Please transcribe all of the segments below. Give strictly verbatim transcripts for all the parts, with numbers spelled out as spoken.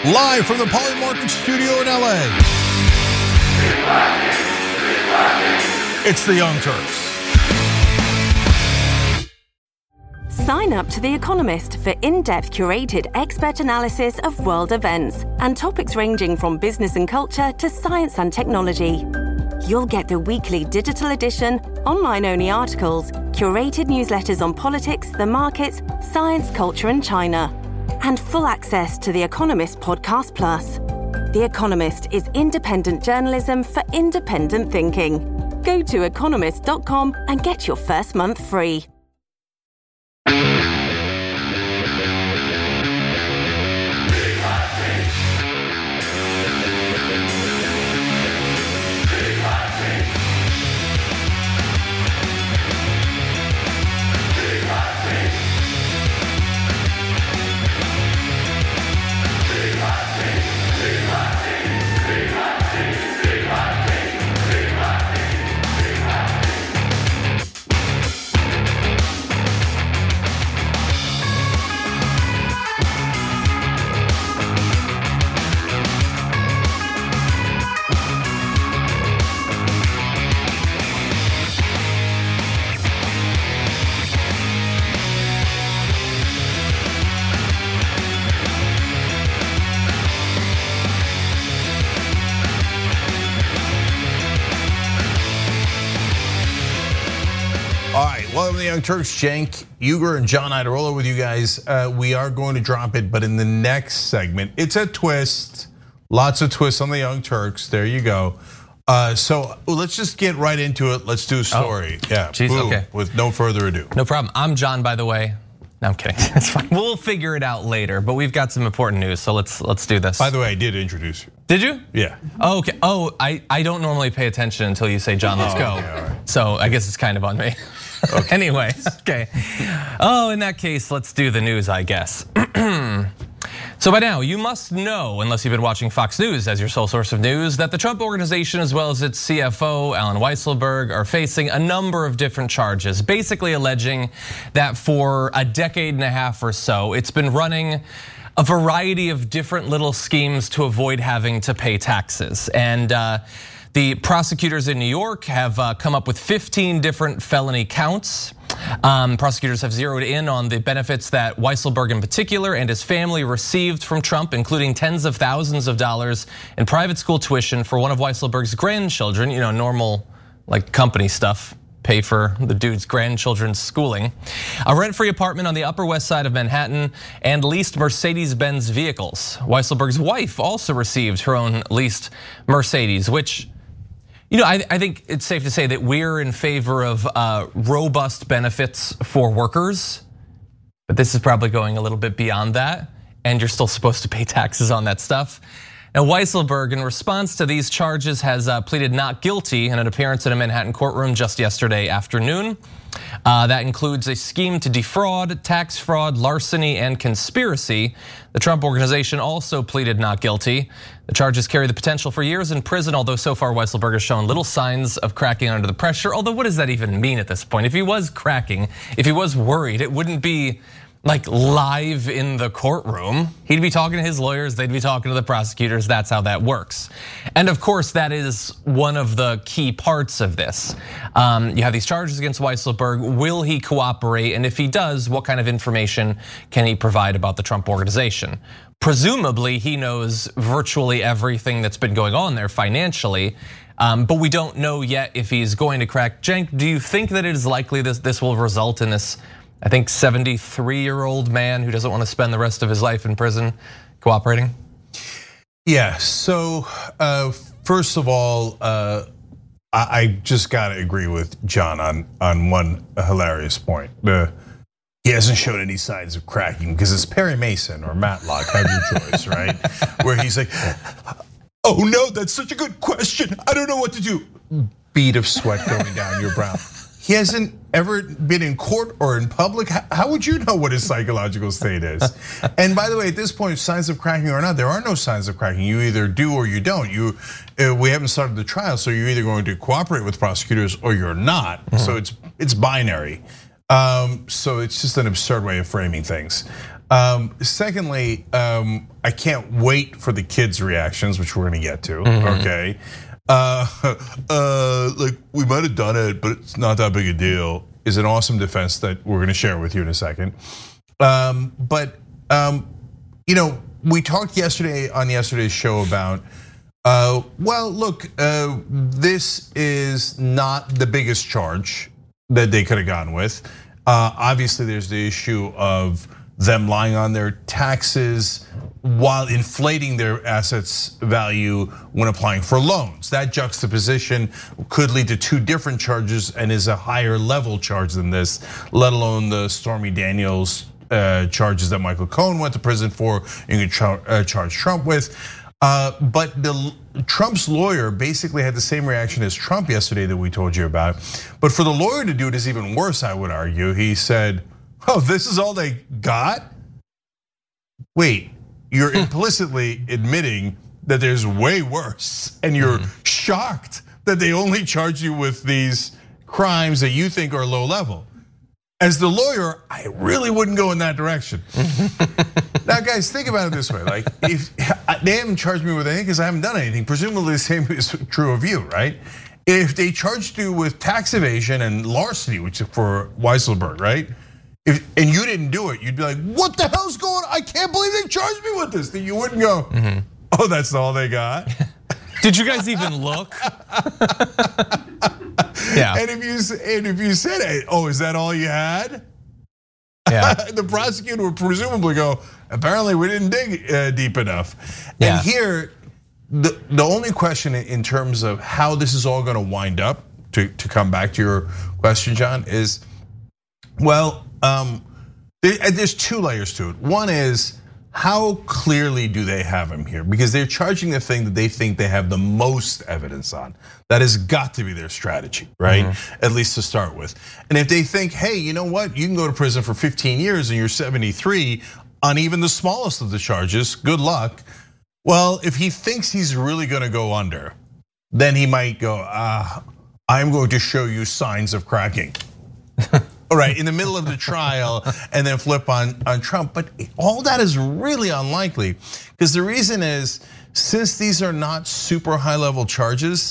Live from the Polymarket studio in L A. It's the Young Turks. Sign up to The Economist for in-depth curated expert analysis of world events and topics ranging from business and culture to science and technology. You'll get the weekly digital edition, online-only articles, curated newsletters on politics, the markets, science, culture, and China, and full access to The Economist Podcast Plus. The Economist is independent journalism for independent thinking. Go to economist dot com and get your first month free. Welcome to the Young Turks. Cenk Uygur and John Iadarola with you guys. Uh, we are going to drop it, but in the next segment, it's a twist. Lots of twists on the Young Turks. There you go. Uh, so let's just get right into it. Let's do a story. Oh, yeah, geez, boom, okay. With no further ado. No problem. I'm John, by the way. No, I'm kidding. It's fine. We'll figure it out later. But we've got some important news, so let's let's do this. By the way, I did introduce you. Did you? Yeah. Oh, okay. Oh, I I don't normally pay attention until you say, John, let's go. Okay, right. So I guess it's kind of on me. Okay. Anyway, okay. Oh, in that case, let's do the news, I guess. So by now, you must know, unless you've been watching Fox News as your sole source of news, that the Trump Organization, as well as its C F O, Alan Weisselberg, are facing a number of different charges, basically alleging that for a decade and a half or so, it's been running a variety of different little schemes to avoid having to pay taxes. And the prosecutors in New York have come up with fifteen different felony counts. Um, prosecutors have zeroed in on the benefits that Weisselberg in particular and his family received from Trump, including tens of thousands of dollars in private school tuition for one of Weisselberg's grandchildren, you know, normal like company stuff, pay for the dude's grandchildren's schooling. A rent-free apartment on the Upper West Side of Manhattan and leased Mercedes-Benz vehicles. Weisselberg's wife also received her own leased Mercedes, which, you know, I, I think it's safe to say that we're in favor of uh, robust benefits for workers, but this is probably going a little bit beyond that, and you're still supposed to pay taxes on that stuff. Now, Weisselberg, in response to these charges, has pleaded not guilty in an appearance in a Manhattan courtroom just yesterday afternoon. Uh, that includes a scheme to defraud, tax fraud, larceny, and conspiracy. The Trump Organization also pleaded not guilty. The charges carry the potential for years in prison, although so far Weisselberg has shown little signs of cracking under the pressure. Although what does that even mean at this point? If he was cracking, if he was worried, it wouldn't be like live in the courtroom. He'd be talking to his lawyers, they'd be talking to the prosecutors. That's how that works. And of course, that is one of the key parts of this. Um, you have these charges against Weisselberg. Will he cooperate? And if he does, what kind of information can he provide about the Trump Organization? Presumably, he knows virtually everything that's been going on there financially. Um, but we don't know yet if he's going to crack. Cenk, do you think that it is likely this this will result in this, I think, seventy-three-year-old man who doesn't want to spend the rest of his life in prison cooperating? Yeah, so uh, first of all, uh, I just gotta agree with John on, on one hilarious point. Uh, he hasn't shown any signs of cracking because it's Perry Mason or Matlock, have your choice, right? Where he's like, oh no, that's such a good question. I don't know what to do. Bead of sweat going down your brow. He hasn't ever been in court or in public. How would you know what his psychological state is? And by the way, at this point, signs of cracking or not, there are no signs of cracking. You either do or you don't. You, we haven't started the trial, so you're either going to cooperate with prosecutors or you're not. Mm-hmm. So it's it's binary. Um, so it's just an absurd way of framing things. Um, secondly, um, I can't wait for the kids' reactions, which we're gonna get to, mm-hmm. okay? Uh, uh, like, we might have done it, but it's not that big a deal, is an awesome defense that we're gonna share with you in a second. Um, but, um, you know, we talked yesterday on yesterday's show about, uh, well, look, uh, this is not the biggest charge that they could have gone with. Uh, obviously, there's the issue of them lying on their taxes while inflating their assets value when applying for loans. That juxtaposition could lead to two different charges and is a higher level charge than this, let alone the Stormy Daniels uh, charges that Michael Cohen went to prison for and you could uh, charge Trump with. Uh, but the Trump's lawyer basically had the same reaction as Trump yesterday that we told you about. But for the lawyer to do it is even worse, I would argue. He said, oh, this is all they got? Wait, you're implicitly admitting that there's way worse, and you're mm-hmm. shocked that they only charge you with these crimes that you think are low level. As the lawyer, I really wouldn't go in that direction. Now, guys, think about it this way: like, if they haven't charged me with anything because I haven't done anything, presumably the same is true of you, right? If they charged you with tax evasion and larceny, which is for Weisselberg, right? If, and you didn't do it, you'd be like, what the hell's going on? I can't believe they charged me with this. Then you wouldn't go, mm-hmm. oh, that's all they got. Did you guys even look? Yeah. And if you and if you said, oh, is that all you had? Yeah. The prosecutor would presumably go, apparently we didn't dig uh, deep enough. Yeah. And here, the, the only question in terms of how this is all gonna wind up, to, to come back to your question, John, is, well, um, there's two layers to it. One is, how clearly do they have him here? Because they're charging the thing that they think they have the most evidence on. That has got to be their strategy, right? Mm-hmm. At least to start with. And if they think, hey, you know what? You can go to prison for fifteen years and you're seventy-three on even the smallest of the charges, good luck. Well, if he thinks he's really gonna go under, then he might go, ah, I'm going to show you signs of cracking. All right, in the middle of the trial, and then flip on, on Trump. But all that is really unlikely, because the reason is, since these are not super high level charges,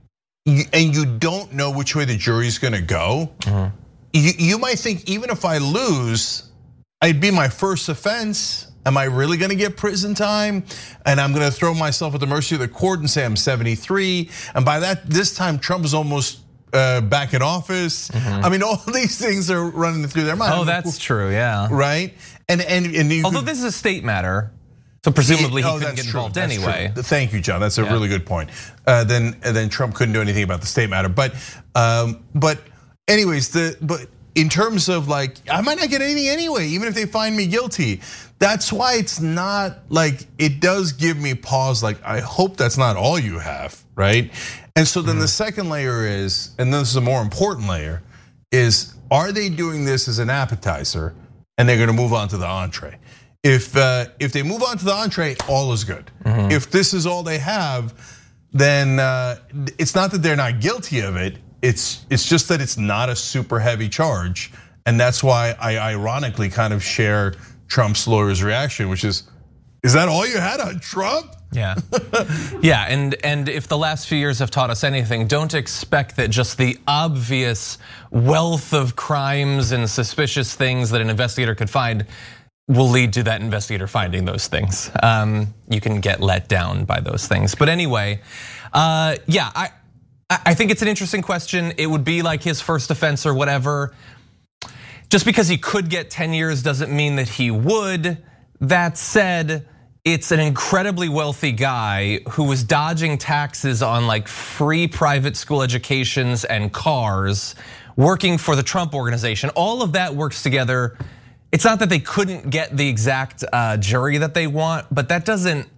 and you don't know which way the jury's gonna go, mm-hmm. you, you might think, even if I lose, I'd be my first offense. Am I really gonna get prison time? And I'm gonna throw myself at the mercy of the court and say I'm seventy-three. And by that, this time Trump is almost Uh, back in office. Mm-hmm. I mean, all these things are running through their mind. Oh, that's true, yeah. Right? And and, and you although could, this is a state matter, so presumably he oh, couldn't get involved true. anyway. Thank you, John. That's a yeah. really good point. Uh, then then Trump couldn't do anything about the state matter. But um, but anyways, the but in terms of like, I might not get anything anyway, even if they find me guilty. That's why it's not like, it does give me pause. Like, I hope that's not all you have, right? And so then mm-hmm. the second layer is, and this is a more important layer, is are they doing this as an appetizer and they're gonna move on to the entree? If uh, if they move on to the entree, all is good. Mm-hmm. If this is all they have, then uh, it's not that they're not guilty of it, it's it's just that it's not a super heavy charge. And that's why I ironically kind of share Trump's lawyer's reaction, which is, is that all you had on Trump? Yeah, yeah, and and if the last few years have taught us anything, don't expect that just the obvious wealth of crimes and suspicious things that an investigator could find will lead to that investigator finding those things. Um, you can get let down by those things. But anyway, uh, yeah, I I think it's an interesting question. It would be like his first offense or whatever. Just because he could get ten years doesn't mean that he would. That said, it's an incredibly wealthy guy who was dodging taxes on like free private school educations and cars, working for the Trump organization. All of that works together. It's not that they couldn't get the exact jury that they want, but that doesn't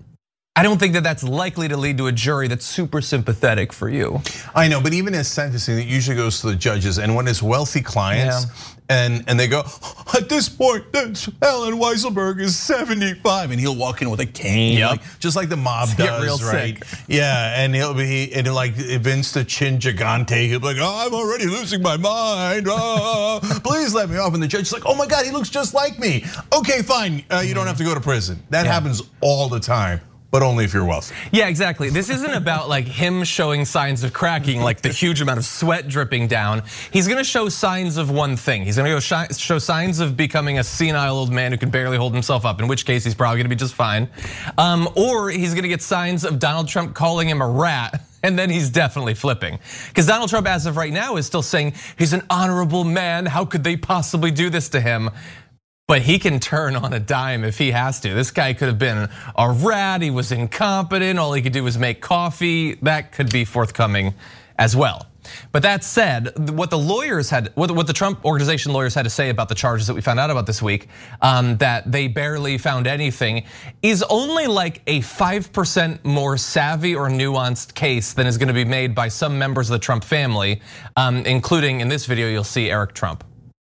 I don't think that that's likely to lead to a jury that's super sympathetic for you. I know, but even in sentencing, it usually goes to the judges. And when it's wealthy clients, yeah. and, and they go, at this point, Allen Weisselberg is seventy-five. And he'll walk in with a cane, yep. like, just like the mob does, get real right? Sick. Yeah, and he'll be, and like Vince the Chin Gigante, he'll be like, oh, I'm already losing my mind. Oh, please let me off. And the judge is like, oh my God, he looks just like me. Okay, fine, uh, you don't have to go to prison. That yeah. happens all the time. But only if you're wealthy. Yeah, exactly. This isn't about like him showing signs of cracking, like the huge amount of sweat dripping down. He's gonna show signs of one thing. He's gonna go show signs of becoming a senile old man who can barely hold himself up, in which case he's probably gonna be just fine. Um, or he's gonna get signs of Donald Trump calling him a rat, and then he's definitely flipping. Because Donald Trump, as of right now, is still saying he's an honorable man. How could they possibly do this to him? But he can turn on a dime if he has to. This guy could have been a rat, he was incompetent, all he could do was make coffee. That could be forthcoming as well. But that said, what the lawyers had, what the Trump Organization lawyers had to say about the charges that we found out about this week, um, that they barely found anything, is only like a five percent more savvy or nuanced case than is gonna be made by some members of the Trump family, um, including in this video, you'll see Eric Trump.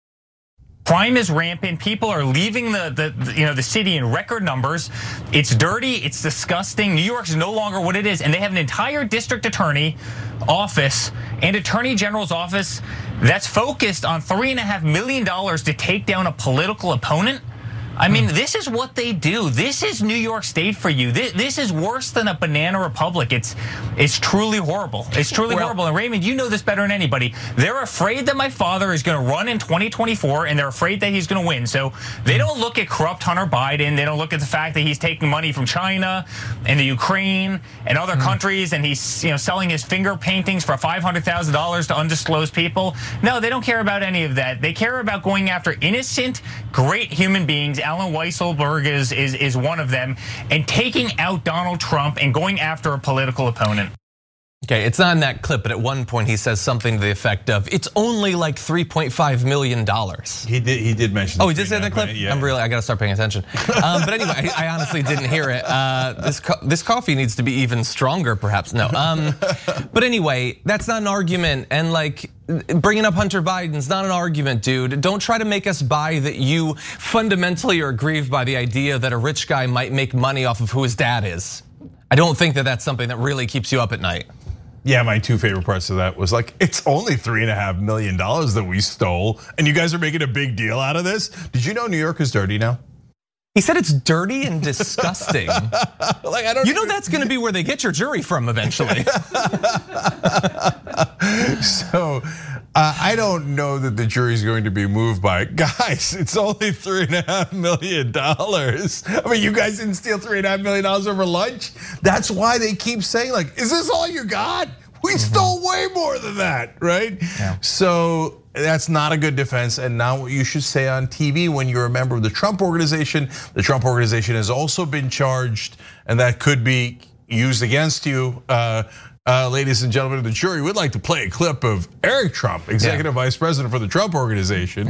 Crime is rampant. People are leaving the, the you know the city in record numbers. It's dirty. It's disgusting. New York is no longer what it is, and they have an entire district attorney office and attorney general's office that's focused on three and a half million dollars to take down a political opponent. I mean, this is what they do. This is New York State for you. This, this is worse than a banana republic. It's it's truly horrible. It's truly well, horrible. And Raymond, you know this better than anybody. They're afraid that my father is going to run in twenty twenty-four, and they're afraid that he's going to win. So they don't look at corrupt Hunter Biden. They don't look at the fact that he's taking money from China and the Ukraine and other mm. countries, and he's you know selling his finger paintings for five hundred thousand dollars to undisclosed people. No, they don't care about any of that. They care about going after innocent, great human beings. Allen Weisselberg is, is, is one of them, and taking out Donald Trump and going after a political opponent. Okay, it's not in that clip, but at one point he says something to the effect of, "It's only like three point five million dollars." He did. He did mention. Oh, he did say that clip. Yeah. I'm really. I got to start paying attention. Um, but anyway, I, I honestly didn't hear it. Uh, this co this coffee needs to be even stronger, perhaps. No. Um, but anyway, that's not an argument, and like bringing up Hunter Biden's not an argument, dude. Don't try to make us buy that you fundamentally are aggrieved by the idea that a rich guy might make money off of who his dad is. I don't think that that's something that really keeps you up at night. Yeah, my two favorite parts of that was like, it's only three and a half million dollars that we stole, and you guys are making a big deal out of this. Did you know New York is dirty now? He said it's dirty and disgusting. Like I don't. You know that's going to be where they get your jury from eventually. So uh, I don't know that the jury's going to be moved by it. Guys, it's only three and a half million dollars. I mean, you guys didn't steal three and a half million dollars over lunch. That's why they keep saying like, is this all you got? We mm-hmm. stole way more than that, right? Yeah. So that's not a good defense, and not what you should say on T V when you're a member of the Trump Organization. The Trump Organization has also been charged, and that could be used against you. Uh, uh, ladies and gentlemen of the jury, we'd like to play a clip of Eric Trump, Executive yeah. Vice President for the Trump Organization.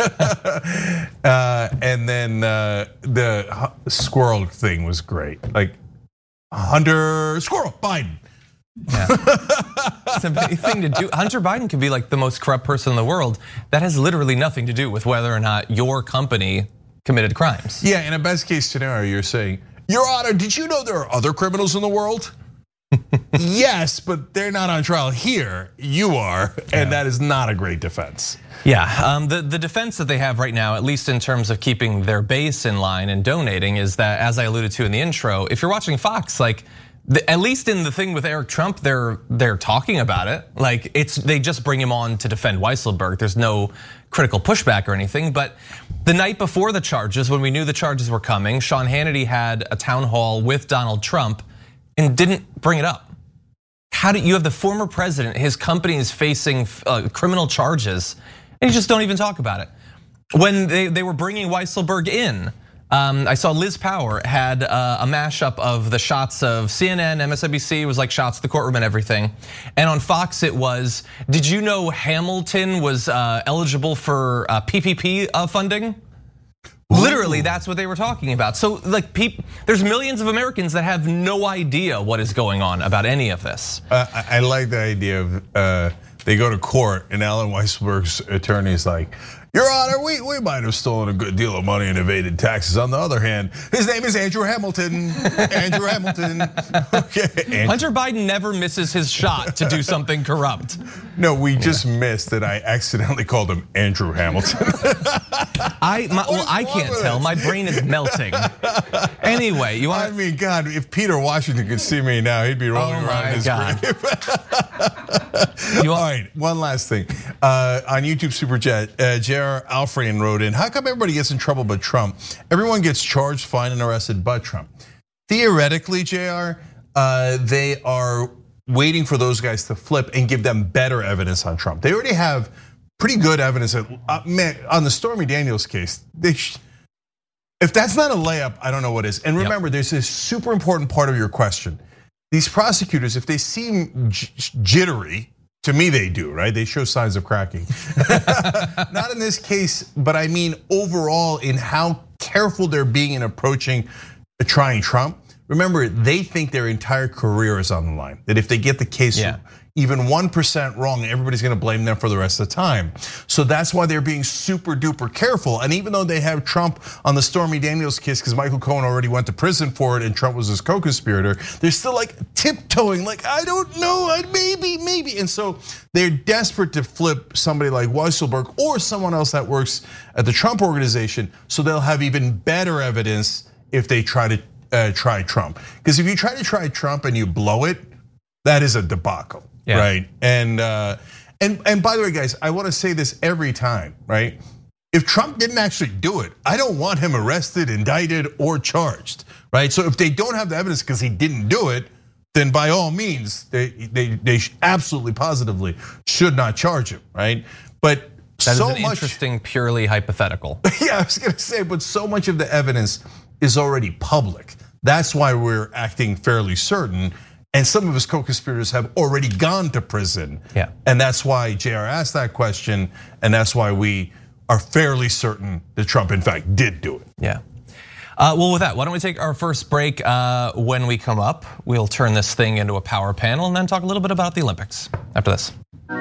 uh, and then uh, the squirrel thing was great. Like, Hunter Squirrel Biden. Yeah. It's a big thing to do. Hunter Biden could be like the most corrupt person in the world. That has literally nothing to do with whether or not your company committed crimes. Yeah, in a best case scenario, you're saying, Your Honor, did you know there are other criminals in the world? Yes, but they're not on trial here. You are, and yeah. that is not a great defense. Yeah, um, the, the defense that they have right now, at least in terms of keeping their base in line and donating, is that, as I alluded to in the intro, if you're watching Fox, like, at least in the thing with Eric Trump, they're they're talking about it. Like it's they just bring him on to defend Weisselberg. There's no critical pushback or anything. But the night before the charges, when we knew the charges were coming, Sean Hannity had a town hall with Donald Trump and didn't bring it up. How do you have the former president? His company is facing criminal charges, and you just don't even talk about it. When they they were bringing Weisselberg in. Um, I saw Liz Power had a mashup of the shots of C N N, M S N B C, it was like shots of the courtroom and everything. And on Fox it was, did you know Hamilton was eligible for P P P funding? Literally, that's what they were talking about. So, like, people, there's millions of Americans that have no idea what is going on about any of this. Uh, I, I like the idea of uh, they go to court and Alan Weisselberg's attorney is like, Your Honor, we, we might have stolen a good deal of money and evaded taxes. On the other hand, his name is Andrew Hamilton. Andrew Hamilton. Okay. Andrew. Hunter Biden never misses his shot to do something corrupt. No, we just yeah. missed that I accidentally called him Andrew Hamilton. I my, well, I can't tell. My brain is melting. Anyway, you want? I mean, God, if Peter Washington could see me now, he'd be rolling oh around in his God. grave. you want? All right, one last thing. Uh, on YouTube Super Chat, uh, J R Alfred wrote in, how come everybody gets in trouble but Trump? Everyone gets charged, fined, and arrested but Trump. Theoretically, J R, uh, they are waiting for those guys to flip and give them better evidence on Trump. They already have pretty good evidence. That, uh, man, on the Stormy Daniels case, they if that's not a layup, I don't know what is. And remember, yep. there's this super important part of your question. These prosecutors, if they seem jittery, to me they do, right? They show signs of cracking. Not in this case, but I mean overall in how careful they're being in approaching trying Trump. Remember, they think their entire career is on the line. That if they get the case yeah. even one percent wrong, everybody's gonna blame them for the rest of the time. So that's why they're being super duper careful. And even though they have Trump on the Stormy Daniels case, because Michael Cohen already went to prison for it and Trump was his co-conspirator, they're still like tiptoeing, like, I don't know, maybe, maybe. And so they're desperate to flip somebody like Weisselberg or someone else that works at the Trump organization, so they'll have even better evidence if they try to uh, try Trump. Because if you try to try Trump and you blow it, that is a debacle. Yeah. Right, and uh, and and by the way, guys, I want to say this every time, right? If Trump didn't actually do it, I don't want him arrested, indicted, or charged, right? So if they don't have the evidence because he didn't do it, then by all means, they they they absolutely positively should not charge him, right? But that so is an much, interesting, purely hypothetical. Yeah, I was gonna say, but so much of the evidence is already public. That's why we're acting fairly certain. And some of his co-conspirators have already gone to prison. Yeah. And that's why J R asked that question, and that's why we are fairly certain that Trump, in fact, did do it. Yeah. Uh, well, with that, why don't we take our first break? Uh, when we come up, we'll turn this thing into a power panel and then talk a little bit about the Olympics after this.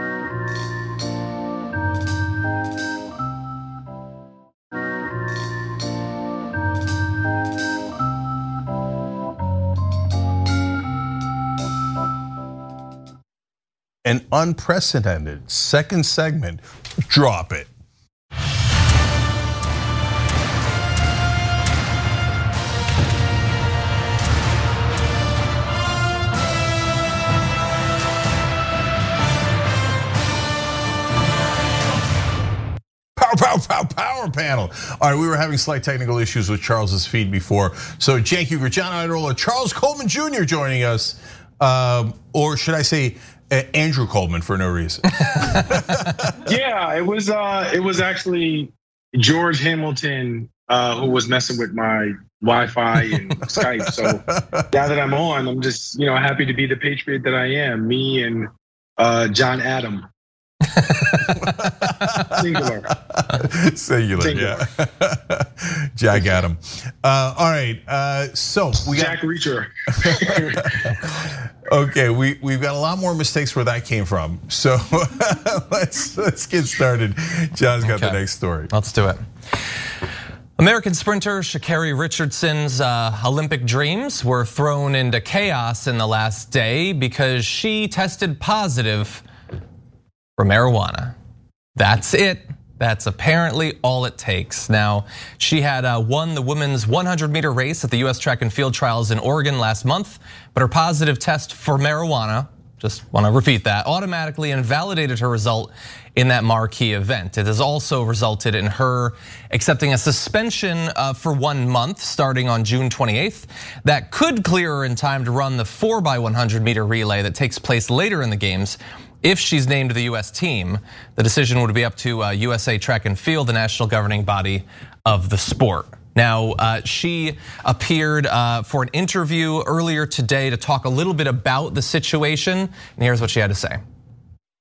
An unprecedented second segment, drop it. Power, power, power, power panel. All right, we were having slight technical issues with Charles's feed before. So Cenk Uygur, John Iadarola, Charles Coleman Junior joining us. Um, or should I say, Andrew Coleman for no reason. Yeah, it was uh, it was actually George Hamilton uh, who was messing with my Wi-Fi and Skype. So now that I'm on, I'm just you know happy to be the patriot that I am. Me and uh, John Adam. Singular. Singular. Singular. Yeah. Jack Adam. Uh, all right. Uh, so we got Jack Reacher. Okay, we we've got a lot more mistakes where that came from. So let's let's get started. John's got okay. the next story. Let's do it. American sprinter Sha'Carri Richardson's uh, Olympic dreams were thrown into chaos in the last day because she tested positive for marijuana. That's it. That's apparently all it takes. Now, she had won the women's one hundred meter race at the U S Track and Field Trials in Oregon last month, but her positive test for marijuana, just want to repeat that, automatically invalidated her result in that marquee event. It has also resulted in her accepting a suspension for one month starting on June twenty-eighth. That could clear her in time to run the four by one hundred meter relay that takes place later in the games. If she's named to the U S team, the decision would be up to U S A Track and Field, the national governing body of the sport. Now, she appeared for an interview earlier today to talk a little bit about the situation, and here's what she had to say.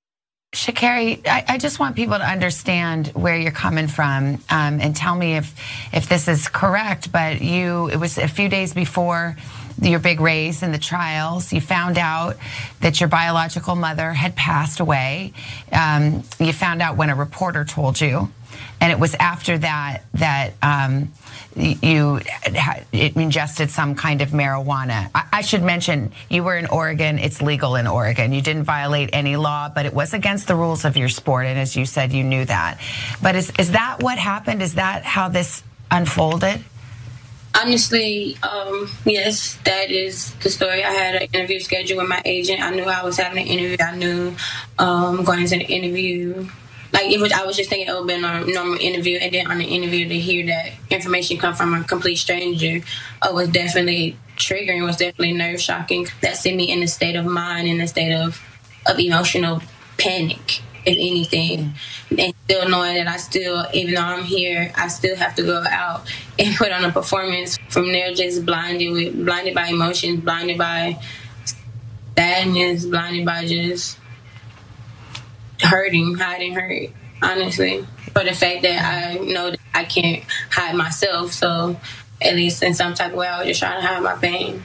Sha'Carri, I, I just want people to understand where you're coming from, um, and tell me if if this is correct. But you, it was a few days before your big raise in the trials. You found out that your biological mother had passed away. Um, you found out when a reporter told you, and it was after that that um, you ingested some kind of marijuana. I should mention, you were in Oregon. It's legal in Oregon. You didn't violate any law, but it was against the rules of your sport. And as you said, you knew that. But is, is that what happened? Is that how this unfolded? Honestly, um, yes, that is the story. I had an interview scheduled with my agent. I knew I was having an interview. I knew um, going into the interview, like it was, I was just thinking it would have been a normal interview, and then on the interview to hear that information come from a complete stranger uh, was definitely triggering, was definitely nerve shocking. That sent me in a state of mind, in a state of, of emotional panic, if anything. And still knowing that I still, even though I'm here, I still have to go out and put on a performance. From there, just blinded with, blinded by emotions, blinded by sadness, blinded by just hurting, hiding hurt, honestly. For the fact that I know that I can't hide myself, so at least in some type of way, I was just trying to hide my pain.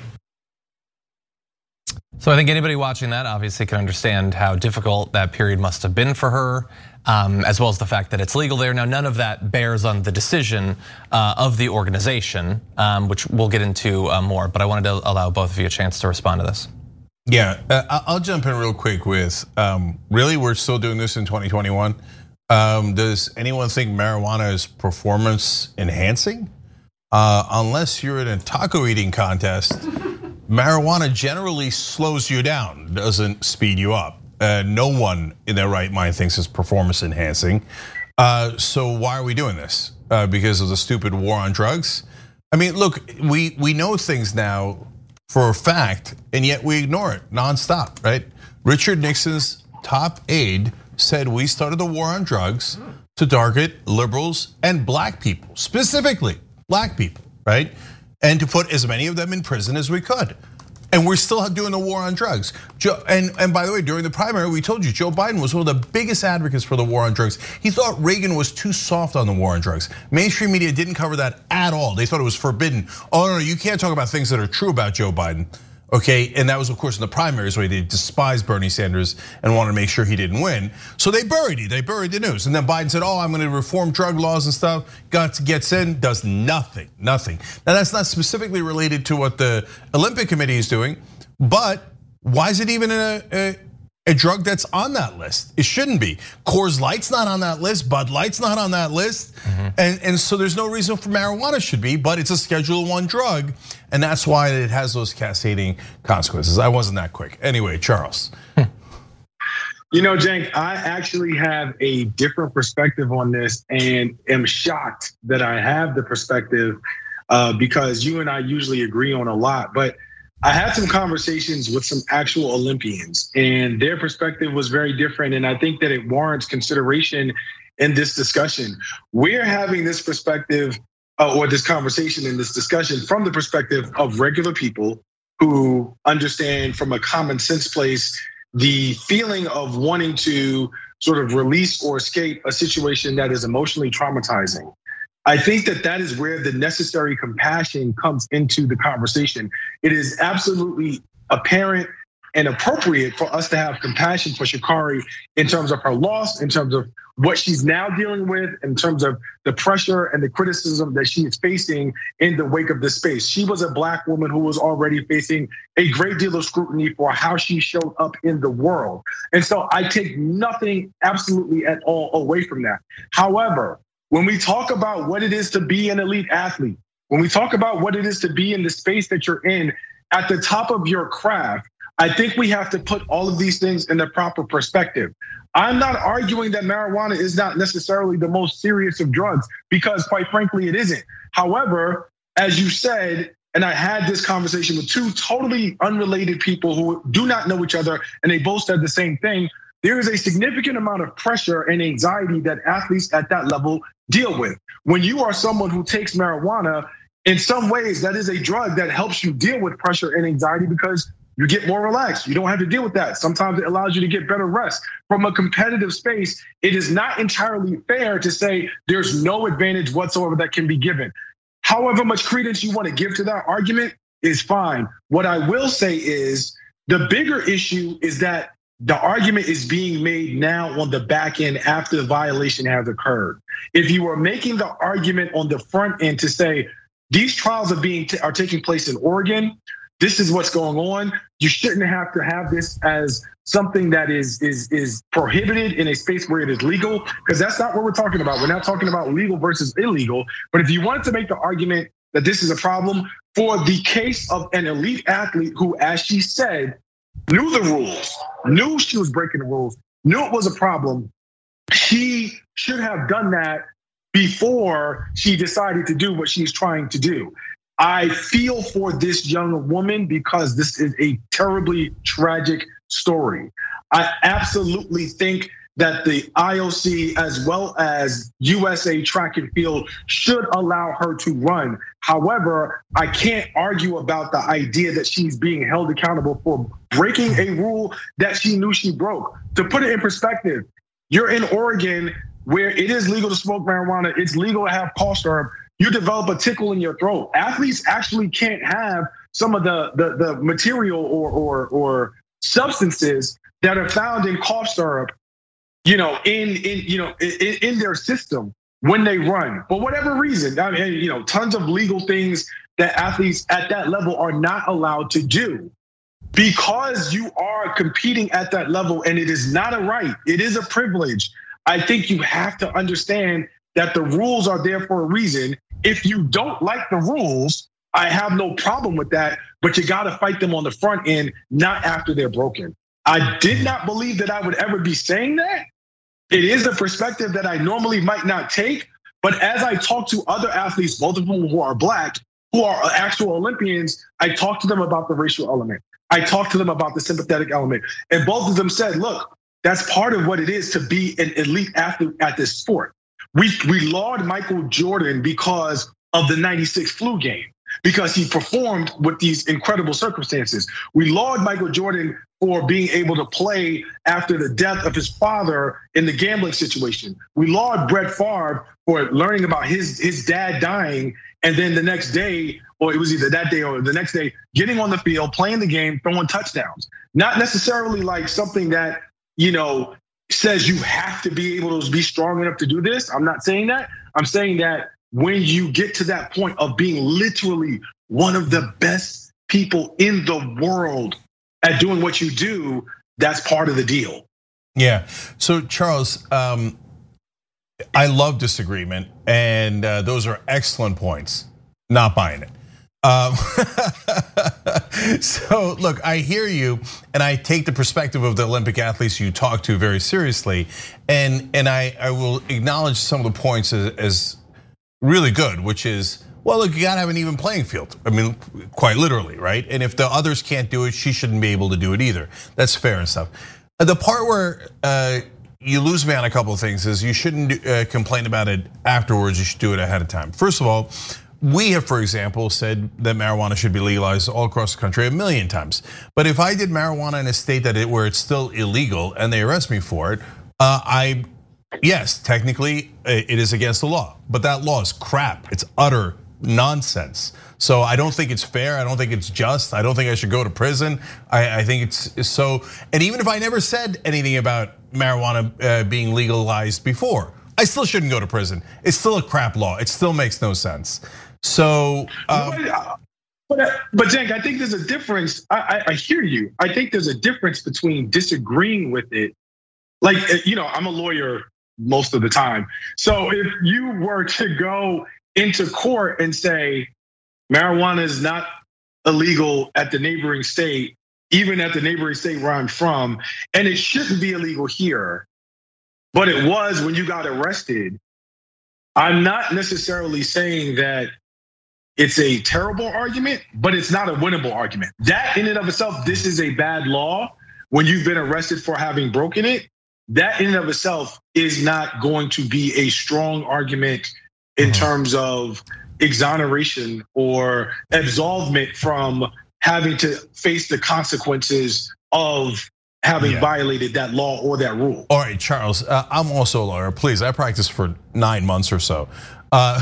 So I think anybody watching that obviously can understand how difficult that period must have been for her, um, as well as the fact that it's legal there. Now, none of that bears on the decision uh, of the organization, um, which we'll get into uh, more, but I wanted to allow both of you a chance to respond to this. Yeah, I'll jump in real quick with, um, really, we're still doing this in twenty twenty-one. Um, does anyone think marijuana is performance enhancing? Uh, unless you're in a taco eating contest, marijuana generally slows you down, doesn't speed you up. Uh, no one in their right mind thinks it's performance enhancing. Uh, so why are we doing this? Uh, because of the stupid war on drugs? I mean, look, we we know things now for a fact, and yet we ignore it nonstop, right? Richard Nixon's top aide said we started the war on drugs to target liberals and black people, specifically black people, right? And to put as many of them in prison as we could. And we're still doing the war on drugs. And, and by the way, during the primary, we told you Joe Biden was one of the biggest advocates for the war on drugs. He thought Reagan was too soft on the war on drugs. Mainstream media didn't cover that at all. They thought it was forbidden. Oh no, you can't talk about things that are true about Joe Biden. Okay, and that was of course in the primaries where they despised Bernie Sanders and wanted to make sure he didn't win. So they buried it, they buried the news. And then Biden said, oh, I'm gonna reform drug laws and stuff. Gets, gets in, does nothing, nothing. Now that's not specifically related to what the Olympic Committee is doing, but why is it even a, a, a drug that's on that list? It shouldn't be. Coors Light's not on that list, Bud Light's not on that list. Mm-hmm. And, and so there's no reason for marijuana should be, but it's a Schedule One drug. And that's why it has those cascading consequences. I wasn't that quick. Anyway, Charles. You know, Cenk, I actually have a different perspective on this and am shocked that I have the perspective because you and I usually agree on a lot. But I had some conversations with some actual Olympians and their perspective was very different. And I think that it warrants consideration in this discussion. We're having this perspective or this conversation and this discussion from the perspective of regular people who understand from a common sense place the feeling of wanting to sort of release or escape a situation that is emotionally traumatizing. I think that that is where the necessary compassion comes into the conversation. It is absolutely apparent and appropriate for us to have compassion for Sha'Carri in terms of her loss, in terms of what she's now dealing with, in terms of the pressure and the criticism that she is facing in the wake of this space. She was a black woman who was already facing a great deal of scrutiny for how she showed up in the world. And so I take nothing absolutely at all away from that. However, when we talk about what it is to be an elite athlete, when we talk about what it is to be in the space that you're in at the top of your craft, I think we have to put all of these things in the proper perspective. I'm not arguing that marijuana is not necessarily the most serious of drugs, because quite frankly, it isn't. However, as you said, and I had this conversation with two totally unrelated people who do not know each other, and they both said the same thing. There is a significant amount of pressure and anxiety that athletes at that level deal with. When you are someone who takes marijuana, in some ways, that is a drug that helps you deal with pressure and anxiety because you get more relaxed. You don't have to deal with that. Sometimes it allows you to get better rest. From a competitive space, it is not entirely fair to say there's no advantage whatsoever that can be given. However much credence you want to give to that argument is fine. What I will say is the bigger issue is that the argument is being made now on the back end after the violation has occurred. If you were making the argument on the front end to say these trials are being are taking place in Oregon, this is what's going on, you shouldn't have to have this as something that is is is prohibited in a space where it is legal, because that's not what we're talking about. We're not talking about legal versus illegal. But if you wanted to make the argument that this is a problem for the case of an elite athlete who, as she said, knew the rules, knew she was breaking the rules, knew it was a problem, she should have done that before she decided to do what she's trying to do. I feel for this young woman because this is a terribly tragic story. I absolutely think that the I O C as well as U S A Track and Field should allow her to run. However, I can't argue about the idea that she's being held accountable for breaking a rule that she knew she broke. To put it in perspective, you're in Oregon where it is legal to smoke marijuana, it's legal to have cough syrup. You develop a tickle in your throat. Athletes actually can't have some of the, the, the material or, or, or substances that are found in cough syrup, you know, in, in, you know, in, in their system when they run. For whatever reason, I mean, you know, tons of legal things that athletes at that level are not allowed to do. Because you are competing at that level and it is not a right, it is a privilege. I think you have to understand that the rules are there for a reason. If you don't like the rules, I have no problem with that, but you gotta fight them on the front end, not after they're broken. I did not believe that I would ever be saying that. It is a perspective that I normally might not take, but as I talk to other athletes, both of whom who are Black, who are actual Olympians, I talk to them about the racial element. I talked to them about the sympathetic element. And both of them said, look, that's part of what it is to be an elite athlete at this sport. We, we laud Michael Jordan because of the ninety-six flu game, because he performed with these incredible circumstances. We laud Michael Jordan for being able to play after the death of his father in the gambling situation. We laud Brett Favre for learning about his, his dad dying, and then the next day, or it was either that day or the next day, getting on the field, playing the game, throwing touchdowns. Not necessarily like something that, you know, says you have to be able to be strong enough to do this. I'm not saying that. I'm saying that when you get to that point of being literally one of the best people in the world at doing what you do, that's part of the deal. Yeah. So Charles, um, I love disagreement, and uh, those are excellent points. Not buying it. Um, so look, I hear you, and I take the perspective of the Olympic athletes you talk to very seriously, and and I, I will acknowledge some of the points as, as really good, which is, well, look, you gotta have an even playing field. I mean, quite literally, right? And if the others can't do it, she shouldn't be able to do it either. That's fair and stuff. The part where uh, you lose me on a couple of things is you shouldn't uh, complain about it afterwards. You should do it ahead of time. First of all, we have, for example, said that marijuana should be legalized all across the country a million times. But if I did marijuana in a state that it, where it's still illegal and they arrest me for it, uh, I, yes, technically it is against the law. But that law is crap. It's utter nonsense. So I don't think it's fair. I don't think it's just. I don't think I should go to prison. I, I think it's, it's so. And even if I never said anything about marijuana being legalized before, I still shouldn't go to prison. It's still a crap law. It still makes no sense. So, um, but but Cenk, I think there's a difference. I, I hear you. I think there's a difference between disagreeing with it. Like, you know, I'm a lawyer most of the time. So if you were to go into court and say marijuana is not illegal at the neighboring state, even at the neighboring state where I'm from, and it shouldn't be illegal here, but it was when you got arrested, I'm not necessarily saying that it's a terrible argument, but it's not a winnable argument. That in and of itself, this is a bad law. When you've been arrested for having broken it, that in and of itself is not going to be a strong argument in terms of exoneration or absolvement from having to face the consequences of having yeah. violated that law or that rule. All right, Charles, uh, I'm also a lawyer. Please, I practiced for nine months or so. Uh,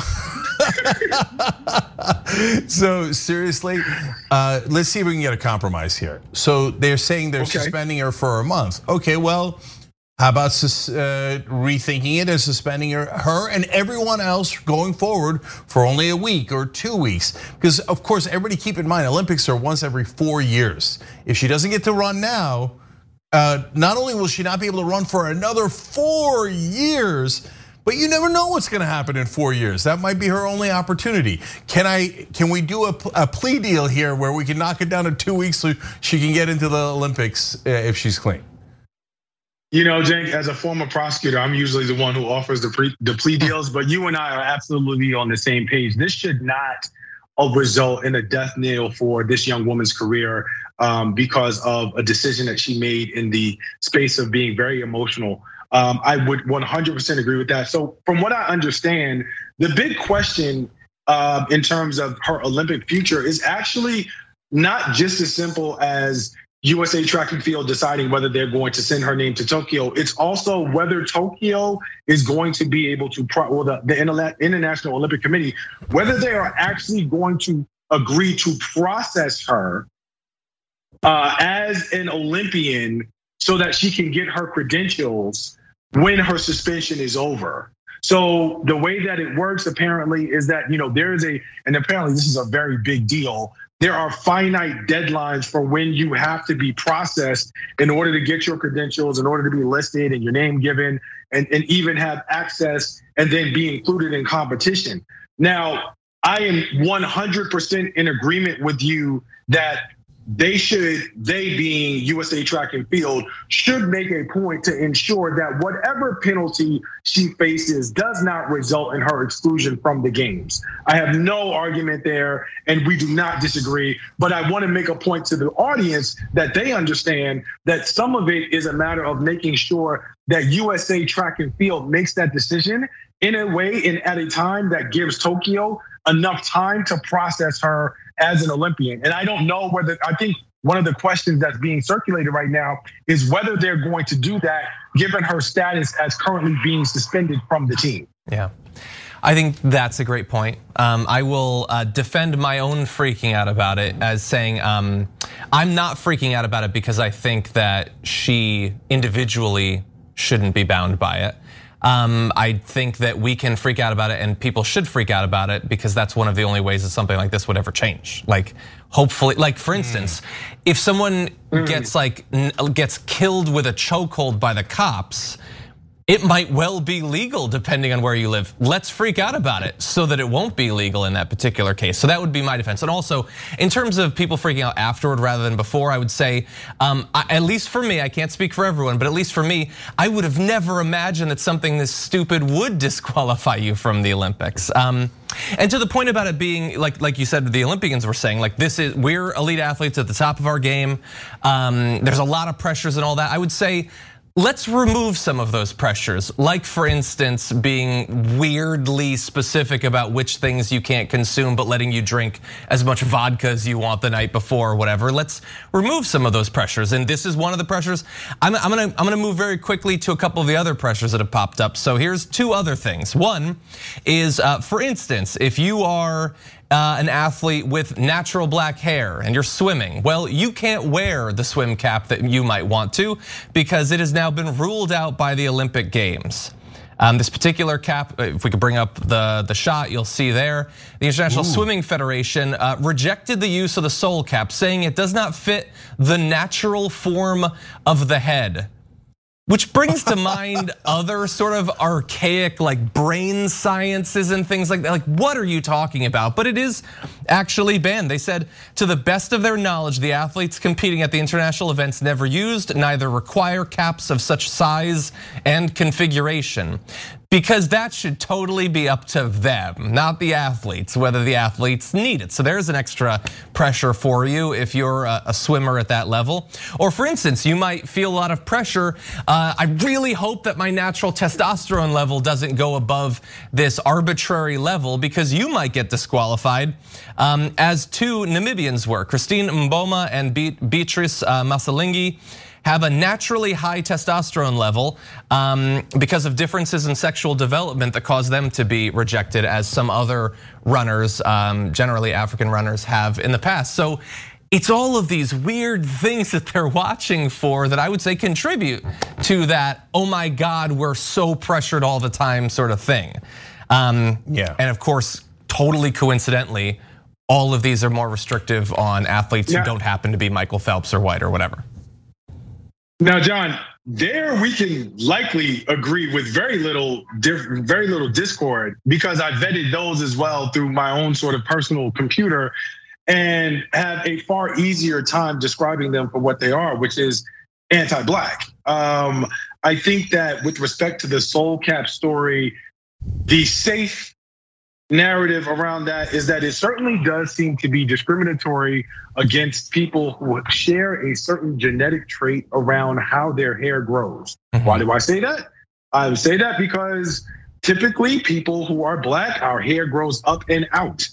so seriously, uh, let's see if we can get a compromise here. So they're saying they're okay. suspending her for a month. Okay, well, how about uh, rethinking it and suspending her, her and everyone else going forward for only a week or two weeks? Because of course, everybody keep in mind, Olympics are once every four years. If she doesn't get to run now, uh, not only will she not be able to run for another four years, but you never know what's going to happen in four years. That might be her only opportunity. Can I? Can we do a, a plea deal here where we can knock it down to two weeks so she can get into the Olympics if she's clean? You know, Cenk, as a former prosecutor, I'm usually the one who offers the, pre, the plea deals, but you and I are absolutely on the same page. This should not result in a death knell for this young woman's career um, because of a decision that she made in the space of being very emotional. Um, I would one hundred percent agree with that. So from what I understand, the big question uh, in terms of her Olympic future is actually not just as simple as U S A Track and Field deciding whether they're going to send her name to Tokyo. It's also whether Tokyo is going to be able to, or the, the International Olympic Committee, whether they are actually going to agree to process her uh, as an Olympian so that she can get her credentials when her suspension is over. So the way that it works apparently is that, you know, there is a, and apparently this is a very big deal, there are finite deadlines for when you have to be processed in order to get your credentials, in order to be listed and your name given, and, and even have access and then be included in competition. Now, I am one hundred percent in agreement with you that they should, they being U S A Track and Field, should make a point to ensure that whatever penalty she faces does not result in her exclusion from the games. I have no argument there, and we do not disagree, but I want to make a point to the audience that they understand that some of it is a matter of making sure that U S A Track and Field makes that decision in a way and at a time that gives Tokyo enough time to process her as an Olympian. And I don't know whether, I think one of the questions that's being circulated right now is whether they're going to do that given her status as currently being suspended from the team. Yeah, I think that's a great point. Um, I will uh, defend my own freaking out about it as saying um, I'm not freaking out about it because I think that she individually shouldn't be bound by it. Um, I think that we can freak out about it and people should freak out about it because that's one of the only ways that something like this would ever change. Like hopefully, like for instance, mm. if someone mm. gets like gets killed with a chokehold by the cops, it might well be legal depending on where you live. Let's freak out about it so that it won't be legal in that particular case. So that would be my defense. And also, in terms of people freaking out afterward rather than before, I would say, um, at least for me, I can't speak for everyone, but at least for me, I would have never imagined that something this stupid would disqualify you from the Olympics. Um, and to the point about it being, like like you said, the Olympians were saying, like this is, we're elite athletes at the top of our game. Um, there's a lot of pressures and all that. I would say, let's remove some of those pressures, like for instance, being weirdly specific about which things you can't consume, but letting you drink as much vodka as you want the night before or whatever. Let's remove some of those pressures. And this is one of the pressures. I'm, I'm gonna, I'm gonna move very quickly to a couple of the other pressures that have popped up. So here's two other things. One is, uh, for instance, if you are Uh, an athlete with natural black hair and you're swimming, well, you can't wear the swim cap that you might want to because it has now been ruled out by the Olympic Games. Um, this particular cap, if we could bring up the, the shot, you'll see there, the International Ooh. Swimming Federation uh, rejected the use of the soul cap, saying it does not fit the natural form of the head. Which brings to mind other sort of archaic like brain sciences and things like that. Like, what are you talking about? But it is actually banned. They said, to the best of their knowledge, the athletes competing at the international events never used, neither require caps of such size and configuration. Because that should totally be up to them, not the athletes, whether the athletes need it. So there's an extra pressure for you if you're a swimmer at that level. Or for instance, you might feel a lot of pressure. Uh, I really hope that my natural testosterone level doesn't go above this arbitrary level, because you might get disqualified, um, as two Namibians were. Christine Mboma and Beatrice Masalingi have a naturally high testosterone level um, because of differences in sexual development that cause them to be rejected, as some other runners, um, generally African runners, have in the past. So it's all of these weird things that they're watching for that I would say contribute to that, oh my God, we're so pressured all the time sort of thing. Um, yeah. And of course, totally coincidentally, all of these are more restrictive on athletes yeah. who don't happen to be Michael Phelps or White or whatever. Now, John, there we can likely agree with very little, very little discord, because I vetted those as well through my own sort of personal computer, and have a far easier time describing them for what they are, which is anti-Black. Um, I think that with respect to the Soul Cap story, the safe narrative around that is that it certainly does seem to be discriminatory against people who share a certain genetic trait around how their hair grows. Mm-hmm. Why do I say that? I say that because typically people who are Black, our hair grows up and out.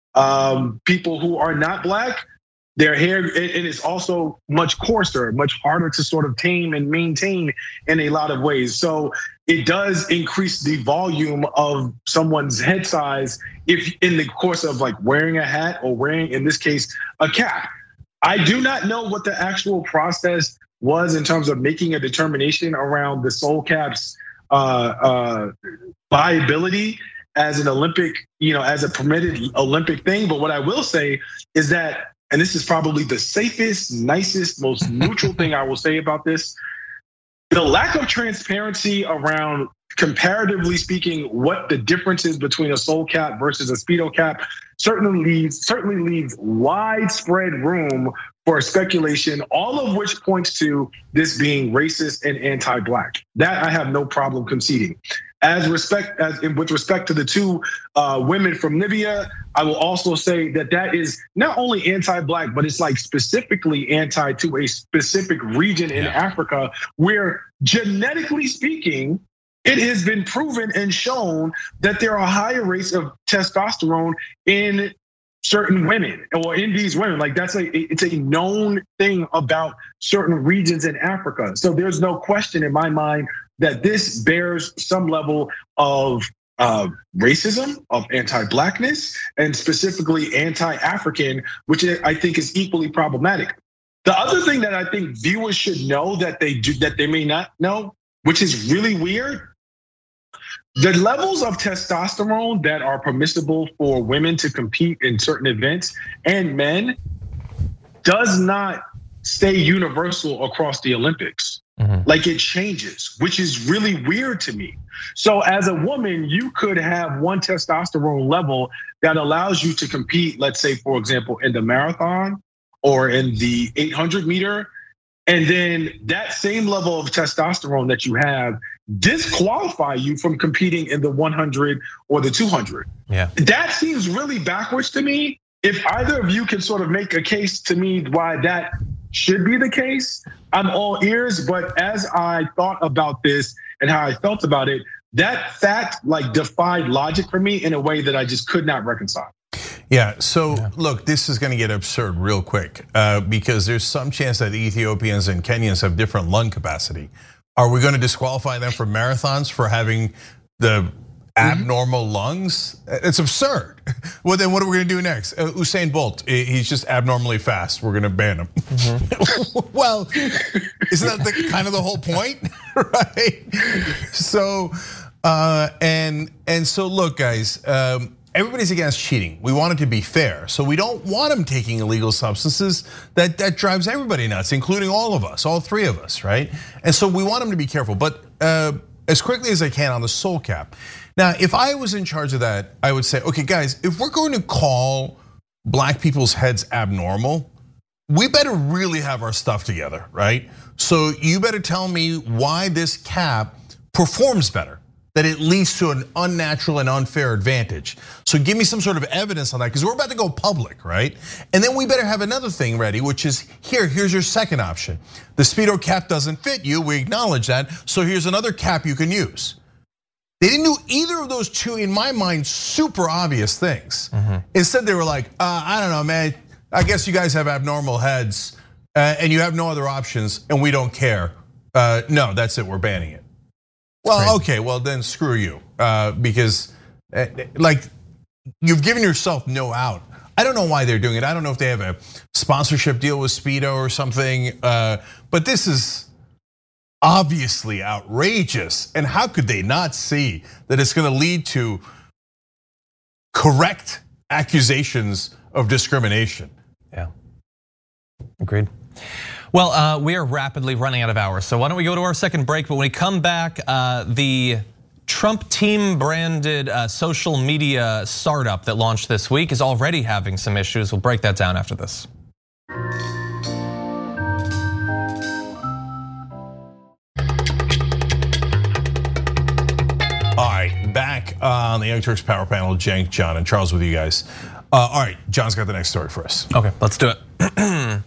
Um, people who are not Black, their hair, it is also much coarser, much harder to sort of tame and maintain in a lot of ways. So it does increase the volume of someone's head size if in the course of like wearing a hat or wearing, in this case, a cap. I do not know what the actual process was in terms of making a determination around the Soul Cap's uh, uh, viability as an Olympic, you know, as a permitted Olympic thing. But what I will say is that, and this is probably the safest, nicest, most neutral thing I will say about this, the lack of transparency around, comparatively speaking, what the difference is between a Soul Cap versus a Speedo Cap certainly leaves certainly leaves widespread room for speculation, all of which points to this being racist and anti-Black. That I have no problem conceding. As respect, as with respect to the two uh, women from Libya, I will also say that that is not only anti-Black, but it's like specifically anti to a specific region in yeah. Africa, where genetically speaking, it has been proven and shown that there are higher rates of testosterone in certain women or in these women. Like that's a, it's a known thing about certain regions in Africa. So there's no question in my mind that this bears some level of uh, racism, of anti-Blackness, and specifically anti-African, which I think is equally problematic. The other thing that I think viewers should know that they do, that they may not know, which is really weird, the levels of testosterone that are permissible for women to compete in certain events and men does not stay universal across the Olympics. Mm-hmm. Like it changes, which is really weird to me. So as a woman, you could have one testosterone level that allows you to compete, let's say, for example, in the marathon or in the eight hundred meter. And then that same level of testosterone that you have disqualify you from competing in the one hundred or the two hundred. Yeah. That seems really backwards to me. If either of you can sort of make a case to me why that should be the case, I'm all ears. But as I thought about this and how I felt about it, that fact like defied logic for me in a way that I just could not reconcile. Yeah, so yeah. look, this is gonna get absurd real quick uh, because there's some chance that Ethiopians and Kenyans have different lung capacity. Are we gonna disqualify them for marathons for having the abnormal mm-hmm. lungs? It's absurd. Well, then what are we gonna do next? Uh, Usain Bolt, he's just abnormally fast. We're gonna ban him. Mm-hmm. Well, isn't that the, kind of the whole point, right? So, uh, and and so look, guys. Um, Everybody's against cheating. We want it to be fair. So we don't want them taking illegal substances. That, that drives everybody nuts, including all of us, all three of us, right? And so we want them to be careful. But uh, as quickly as I can on the Soul Cap. Now, if I was in charge of that, I would say, okay, guys, if we're going to call Black people's heads abnormal, we better really have our stuff together, right? So you better tell me why this cap performs better that it leads to an unnatural and unfair advantage. So give me some sort of evidence on that, because we're about to go public, right? And then we better have another thing ready, which is here, here's your second option. The Speedo cap doesn't fit you, we acknowledge that, so here's another cap you can use. They didn't do either of those two, in my mind, super obvious things. Mm-hmm. Instead, they were like, uh, I don't know, man, I guess you guys have abnormal heads and you have no other options and we don't care. Uh, no, that's it, we're banning it. Well, okay, well then screw you, uh, because like you've given yourself no out. I don't know why they're doing it. I don't know if they have a sponsorship deal with Speedo or something, uh, but this is obviously outrageous. And how could they not see that it's gonna lead to correct accusations of discrimination? Yeah, agreed. Well, uh, we are rapidly running out of hours, so why don't we go to our second break? But when we come back, uh, the Trump team branded uh, social media startup that launched this week is already having some issues. We'll break that down after this. All right, back on the Young Turks Power Panel, Cenk, John, and Charles with you guys. Uh, all right, John's got the next story for us. Okay, let's do it.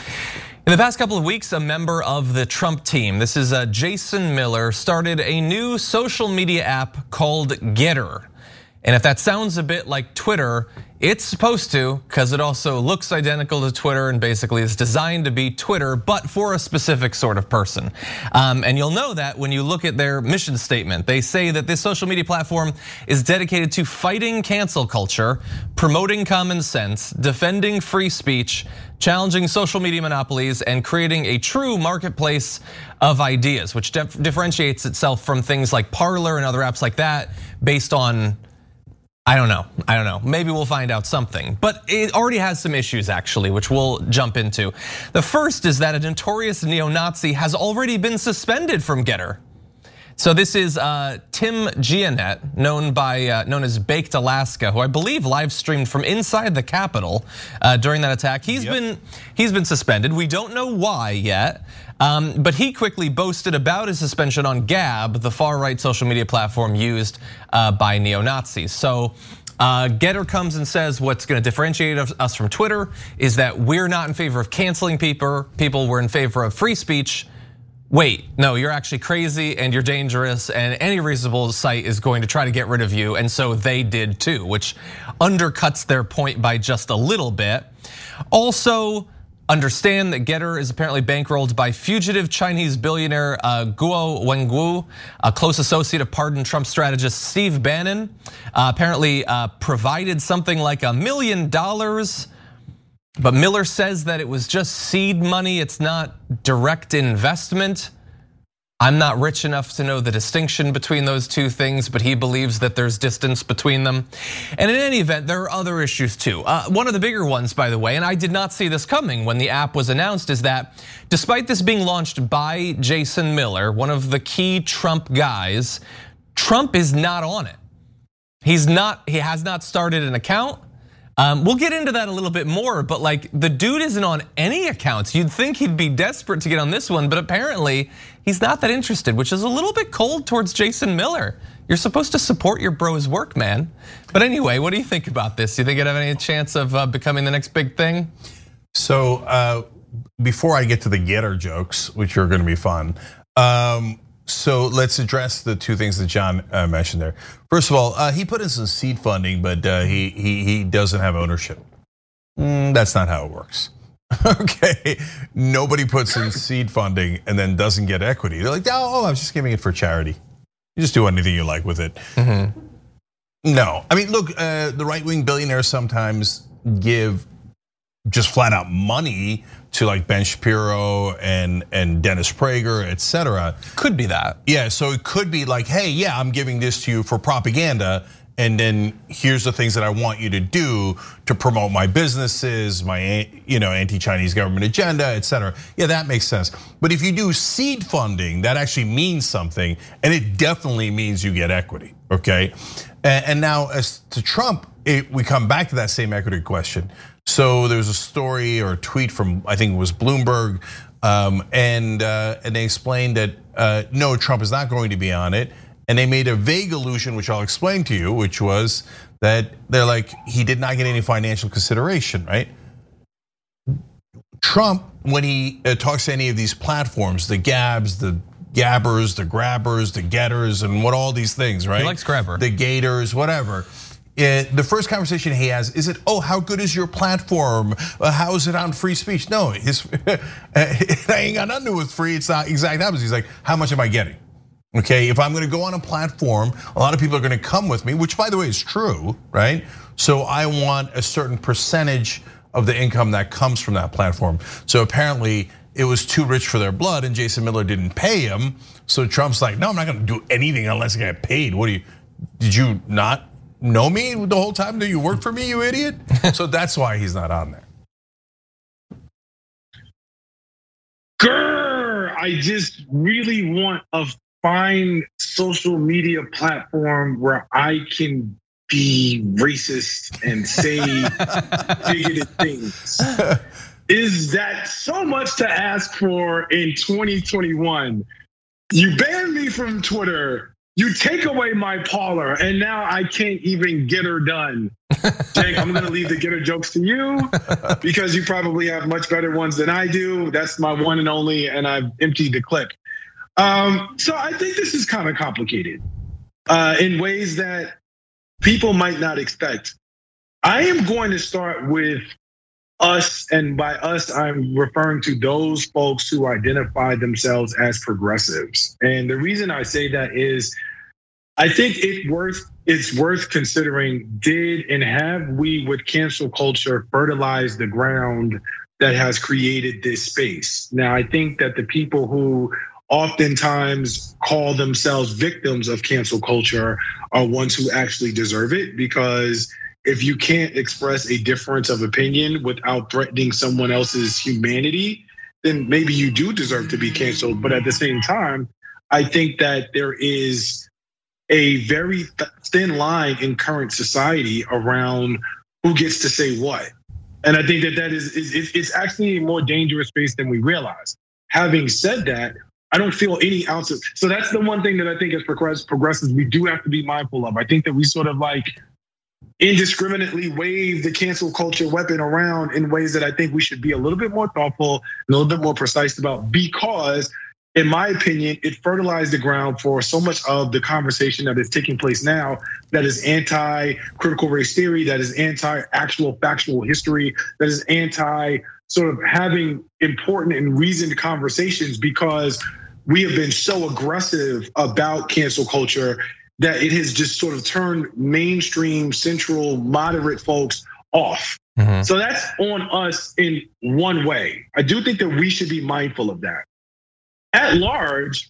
In the past couple of weeks, a member of the Trump team, this is Jason Miller, started a new social media app called Gettr. And if that sounds a bit like Twitter, it's supposed to, because it also looks identical to Twitter and basically is designed to be Twitter, but for a specific sort of person. Um, and you'll know that when you look at their mission statement. They say that this social media platform is dedicated to fighting cancel culture, promoting common sense, defending free speech, challenging social media monopolies, and creating a true marketplace of ideas, which dif- differentiates itself from things like Parler and other apps like that based on, I don't know, I don't know. Maybe we'll find out something, but it already has some issues actually, which we'll jump into. The first is that a notorious neo-Nazi has already been suspended from Gettr. So this is Tim Giannett, known by known as Baked Alaska, who I believe live streamed from inside the Capitol during that attack. He's yep. been he's been suspended. We don't know why yet, um, but he quickly boasted about his suspension on Gab, the far-right social media platform used by neo-Nazis. So Uh, Gettr comes and says what's going to differentiate us from Twitter is that we're not in favor of canceling people. People, we're in favor of free speech. Wait, no, you're actually crazy and you're dangerous, and any reasonable site is going to try to get rid of you, and so they did too, which undercuts their point by just a little bit. Also, understand that Gettr is apparently bankrolled by fugitive Chinese billionaire Guo Wengu, a close associate of pardoned Trump strategist Steve Bannon. Uh, apparently provided something like a million dollars. But Miller says that it was just seed money, it's not direct investment. I'm not rich enough to know the distinction between those two things, but he believes that there's distance between them. And in any event, there are other issues too. Uh, one of the bigger ones, by the way, and I did not see this coming when the app was announced, is that despite this being launched by Jason Miller, one of the key Trump guys, Trump is not on it. He's not, he has not started an account. Um, we'll get into that a little bit more, but like the dude isn't on any accounts. You'd think he'd be desperate to get on this one, but apparently he's not that interested, which is a little bit cold towards Jason Miller. You're supposed to support your bro's work, man. But anyway, what do you think about this? Do you think it'd have any chance of becoming the next big thing? So uh, before I get to the Gettr jokes, which are gonna be fun, um, so let's address the two things that John mentioned there. First of all, he put in some seed funding, but he he he doesn't have ownership. That's not how it works. Okay, nobody puts in seed funding and then doesn't get equity. They're like, oh, I was just giving it for charity. You just do anything you like with it. Mm-hmm. No, I mean, look, uh, the right-wing billionaires sometimes give just flat out money to like Ben Shapiro and and Dennis Prager, et cetera. Could be that. Yeah, so it could be like, hey, yeah, I'm giving this to you for propaganda, and then here's the things that I want you to do to promote my businesses, my you know anti-Chinese government agenda, et cetera. Yeah, that makes sense. But if you do seed funding, that actually means something, and it definitely means you get equity. Okay, and now as to Trump, it, we come back to that same equity question. So there's a story or a tweet from, I think it was Bloomberg, um, and uh, and they explained that uh, no, Trump is not going to be on it, And they made a vague allusion, which I'll explain to you, which was that they're like, he did not get any financial consideration, right? Trump, when he talks to any of these platforms, the Gabs, the Gabbers, the Grabbers, the Getters, and what all these things, right? He likes Grabber. The Gators, whatever. It, the first conversation he has is it, oh, how good is your platform? How is it on free speech? No, his, it ain't got nothing to do with free. It's not exact opposite. He's like, how much am I getting? Okay, if I'm gonna go on a platform, a lot of people are gonna come with me, which by the way is true, right? So I want a certain percentage of the income that comes from that platform. So apparently it was too rich for their blood and Jason Miller didn't pay him. So Trump's like, no, I'm not gonna do anything unless I get paid. What do you, did you not know me the whole time that you worked for me, you idiot? So that's why he's not on there. Grr, I just really want a fine social media platform where I can be racist and say bigoted things. Is that so much to ask for in twenty twenty-one? You ban me from Twitter, you take away my Parler, and now I can't even get her done. Jake, I'm gonna leave the get her jokes to you because you probably have much better ones than I do. That's my one and only, and I've emptied the clip. Um, so I think this is kind of complicated uh, in ways that people might not expect. I am going to start with us, and by us, I'm referring to those folks who identify themselves as progressives. And the reason I say that is I think it worth it's worth considering, did and have we with cancel culture fertilized the ground that has created this space? Now, I think that the people who oftentimes call themselves victims of cancel culture are ones who actually deserve it, because if you can't express a difference of opinion without threatening someone else's humanity, then maybe you do deserve to be canceled. But at the same time, I think that there is a very thin line in current society around who gets to say what. And I think that that is, is it's actually a more dangerous space than we realize. Having said that, I don't feel any ounce of, so that's the one thing that I think as progressives we do have to be mindful of. I think that we sort of like indiscriminately wave the cancel culture weapon around in ways that I think we should be a little bit more thoughtful, and a little bit more precise about, because in my opinion, it fertilized the ground for so much of the conversation that is taking place now that is anti-critical race theory, that is anti-actual factual history, that is anti sort of having important and reasoned conversations, because we have been so aggressive about cancel culture that it has just sort of turned mainstream, central, moderate folks off. Mm-hmm. So that's on us in one way. I do think that we should be mindful of that. At large,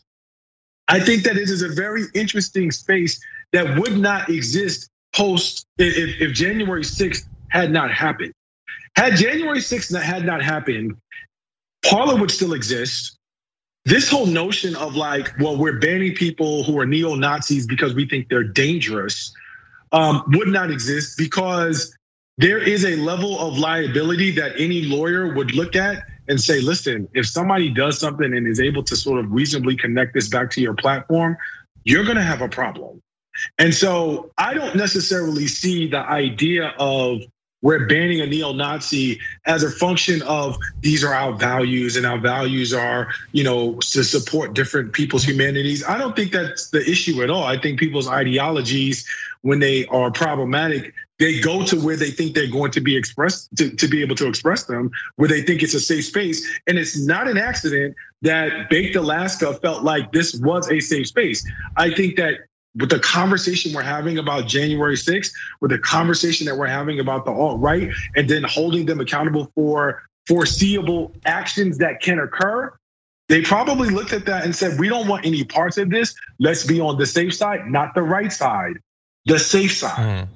I think that it is a very interesting space that would not exist post if, if January sixth had not happened. Had January sixth had not happened, Parler would still exist. This whole notion of like, well, we're banning people who are neo-Nazis because we think they're dangerous um, would not exist, because there is a level of liability that any lawyer would look at and say, listen, if somebody does something and is able to sort of reasonably connect this back to your platform, you're gonna have a problem. And so I don't necessarily see the idea of we're banning a neo-Nazi as a function of these are our values and our values are, you know, to support different people's humanities. I don't think that's the issue at all. I think people's ideologies, when they are problematic, they go to where they think they're going to be expressed, to, to be able to express them, where they think it's a safe space. And it's not an accident that Baked Alaska felt like this was a safe space. I think that with the conversation we're having about January sixth, with the conversation that we're having about the alt-right, and then holding them accountable for foreseeable actions that can occur, they probably looked at that and said, we don't want any parts of this. Let's be on the safe side, not the right side, the safe side. Mm.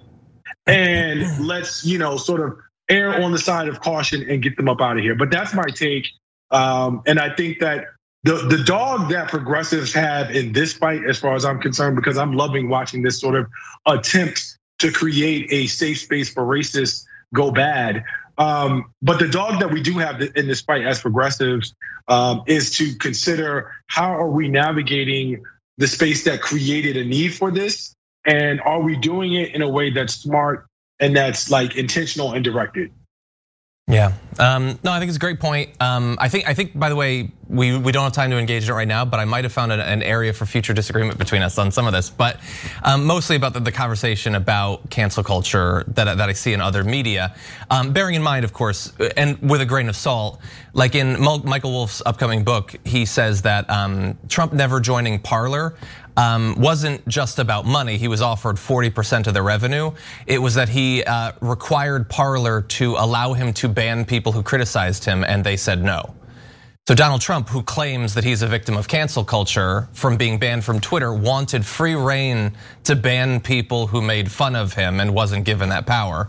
And let's, you know, sort of err on the side of caution and get them up out of here. But that's my take. Um, and I think that The, the dog that progressives have in this fight, as far as I'm concerned, because I'm loving watching this sort of attempt to create a safe space for racists go bad. Um, but the dog that we do have in this fight as progressives um, is to consider, how are we navigating the space that created a need for this? And are we doing it in a way that's smart and that's like intentional and directed? Yeah, um, no, I think it's a great point. Um, I think, I think, by the way, we we don't have time to engage in it right now, but I might have found an, an area for future disagreement between us on some of this. But um, mostly about the, the conversation about cancel culture that that I see in other media, um, bearing in mind, of course, and with a grain of salt, like in Michael Wolff's upcoming book, he says that um, Trump never joining Parler Um, wasn't just about money. He was offered forty percent of the revenue. It was that he uh, required Parler to allow him to ban people who criticized him, and they said no. So Donald Trump, who claims that he's a victim of cancel culture from being banned from Twitter, wanted free reign to ban people who made fun of him and wasn't given that power.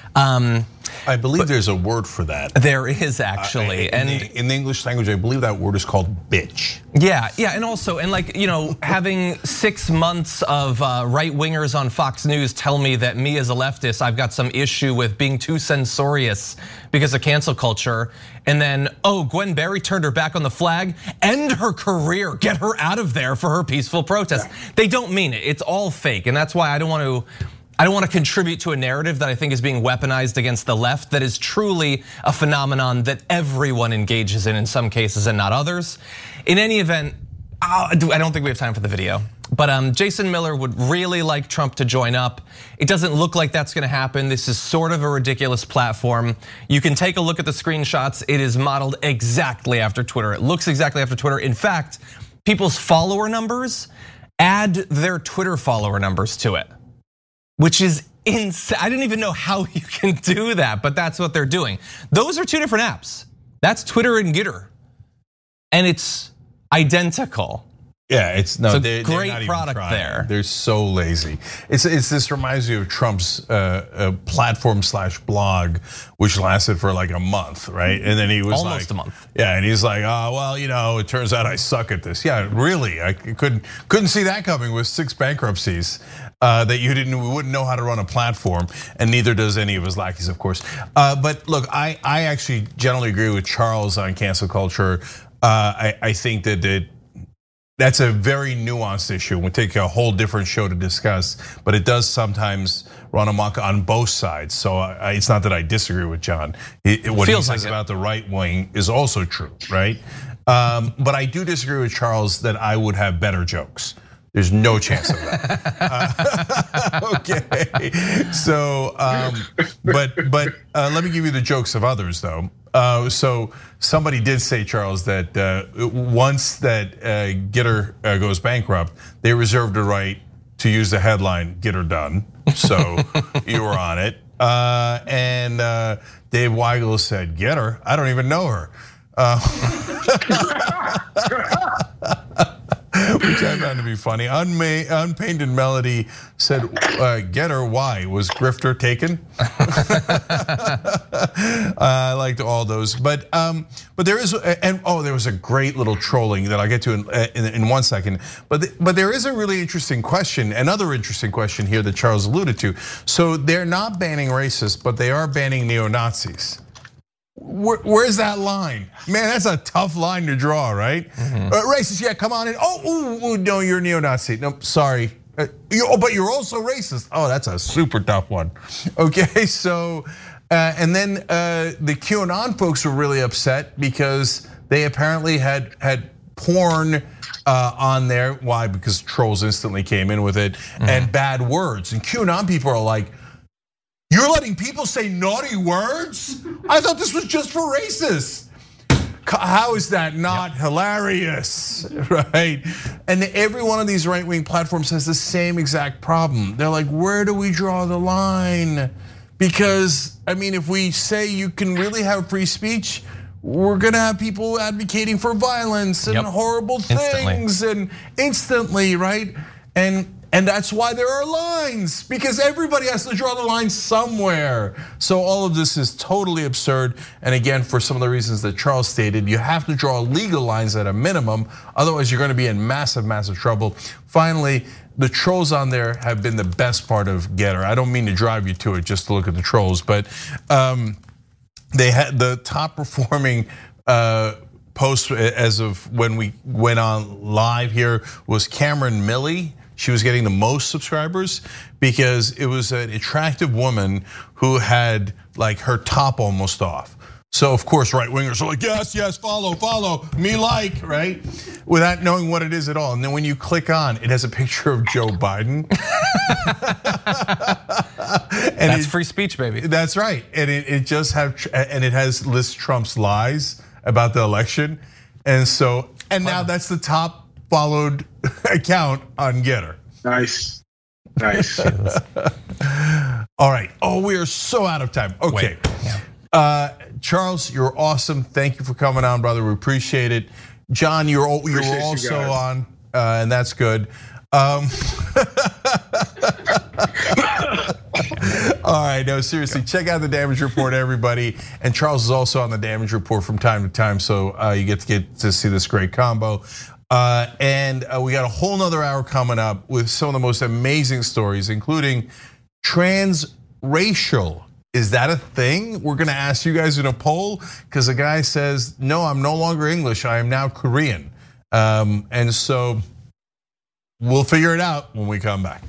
Um, I believe there's a word for that. There is actually, uh, in and the, in the English language, I believe that word is called bitch. Yeah, yeah, and also, and like, you know, having six months of uh, right wingers on Fox News tell me that me as a leftist, I've got some issue with being too censorious because of cancel culture, and then, oh, Gwen Berry turned her back on the flag, end her career, get her out of there for her peaceful protest. They don't mean it. It's all fake, and that's why I don't want to. I don't want to contribute to a narrative that I think is being weaponized against the left that is truly a phenomenon that everyone engages in in some cases and not others. In any event, I don't think we have time for the video, but um, Jason Miller would really like Trump to join up. It doesn't look like that's gonna happen. This is sort of a ridiculous platform. You can take a look at the screenshots. It is modeled exactly after Twitter. It looks exactly after Twitter. In fact, people's follower numbers add their Twitter follower numbers to it, which is insane. I didn't even know how you can do that, but that's what they're doing. Those are two different apps. That's Twitter and Gitter, and it's identical. Yeah, it's no, it's a they're, great they're not product even there. They're so lazy. It's it's this reminds me of Trump's uh, uh, platform slash blog, which lasted for like a month, right? And then he was almost like, a month. Yeah, and he's like, oh well, you know, it turns out I suck at this. Yeah, really, I couldn't couldn't see that coming with six bankruptcies. Uh, that you didn't, we wouldn't know how to run a platform, and neither does any of his lackeys, of course. Uh, but look, I I actually generally agree with Charles on cancel culture. Uh, I I think that it. That's a very nuanced issue. We'll take a whole different show to discuss, but it does sometimes run amok on both sides. So I, it's not that I disagree with John. It, what he says like about the right wing is also true, right? Um, but I do disagree with Charles that I would have better jokes. There's no chance of that. uh, okay, so um, but but uh, let me give you the jokes of others though. Uh, so somebody did say, Charles, that uh, once that uh, Gitter uh, goes bankrupt, they reserved the right to use the headline "Gitter done." So you were on it, uh, and uh, Dave Weigel said, "Gitter, I don't even know her." Uh, Which I found to be funny. Unma- Unpainted Melody said, uh, "Get her? Why was Grifter taken?" I liked all those, but um, but there is, and oh, there was a great little trolling that I'll get to in, in, in one second. But the, but there is a really interesting question, another interesting question here that Charles alluded to. So they're not banning racists, but they are banning neo-Nazis. Where, where's that line? Man, that's a tough line to draw, right? Mm-hmm. Uh, racist, yeah, come on in. Oh, ooh, ooh, no, you're neo-Nazi. No, sorry. Uh, you, oh, but you're also racist. Oh, that's a super tough one. Okay, so, uh, and then uh, the QAnon folks were really upset because they apparently had had porn uh, on there. Why? Because trolls instantly came in with it, mm-hmm. and bad words. And QAnon people are like, you're letting people say naughty words? I thought this was just for racists. How is that not yep. hilarious, right? And every one of these right-wing platforms has the same exact problem. They're like, where do we draw the line? Because, I mean, if we say you can really have free speech, we're gonna have people advocating for violence and yep. horrible things instantly. and instantly, right? And And that's why there are lines, because everybody has to draw the line somewhere. So all of this is totally absurd. And again, for some of the reasons that Charles stated, you have to draw legal lines at a minimum. Otherwise, you're gonna be in massive, massive trouble. Finally, the trolls on there have been the best part of Getter. I don't mean to drive you to it just to look at the trolls, but um, they had the top performing uh, post as of when we went on live here was Cameron Millie. She was getting the most subscribers because it was an attractive woman who had like her top almost off. So of course, right wingers are like, yes, yes, follow, follow, me like, right? Without knowing what it is at all. And then when you click on, it has a picture of Joe Biden. And that's it, free speech, baby. That's right. And it, it just have, and it has lists Trump's lies about the election. And so, and now that's the top followed account on Getter. Nice, nice. All right. Oh, we are so out of time. Okay. Yeah. Uh, Charles, you're awesome. Thank you for coming on, brother. We appreciate it. John, you're you're appreciate also you on, uh, and that's good. Um, all right, no, seriously, check out the Damage Report, everybody. And Charles is also on the Damage Report from time to time, so uh, you get to get to see this great combo. Uh, and uh, we got a whole nother hour coming up with some of the most amazing stories, including transracial. Is that a thing? We're gonna ask you guys in a poll because a guy says, no, I'm no longer English, I am now Korean. Um, and so we'll figure it out when we come back.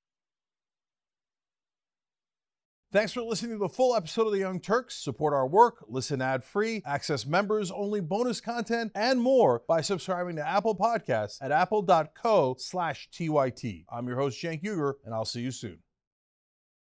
Thanks for listening to the full episode of The Young Turks. Support our work, listen ad-free, access members-only bonus content, and more by subscribing to Apple Podcasts at apple dot co slash T Y T. I'm your host, Cenk Uygur, and I'll see you soon.